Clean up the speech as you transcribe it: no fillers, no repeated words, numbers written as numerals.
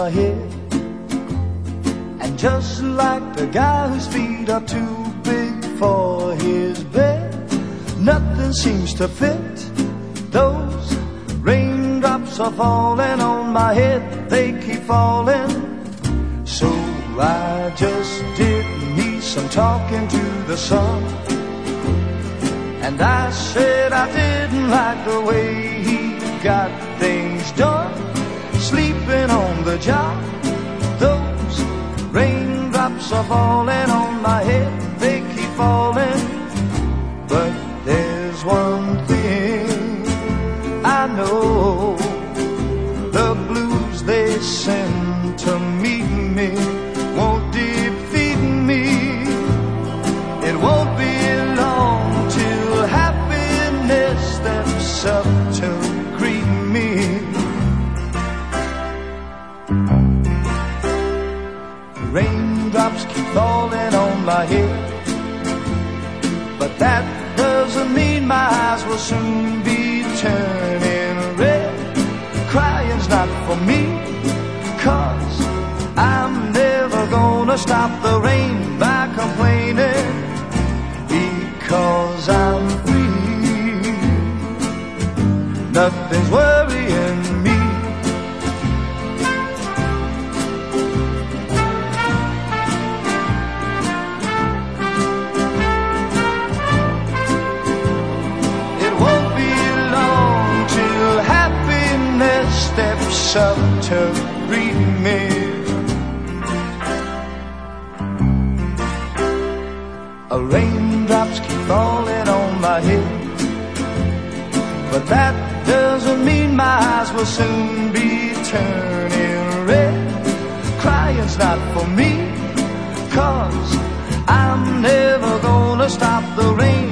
my head. And just like the guy whose feet are too big for his bed, nothing seems to fit. Those raindrops are falling on my head, they keep falling. So I just did me some talking to the sun, and I said I didn't like the way he got things done, sleeping on the job. Those raindrops are falling on my head, they keep falling. But there's one thing I know, the blues they send to meet me won't defeat me. It won't be long till happiness steps up to greet me. Raindrops keep falling on my head, but that doesn't mean my eyes will soon be turning red. Crying's not for me, 'cause I'm never gonna stop the rain by complaining, because I'm free. Nothing's worrying me. Steps up to greet me. Raindrops keep falling on my head, but that doesn't mean my eyes will soon be turning red. Crying's not for me, 'cause I'm never gonna stop the rain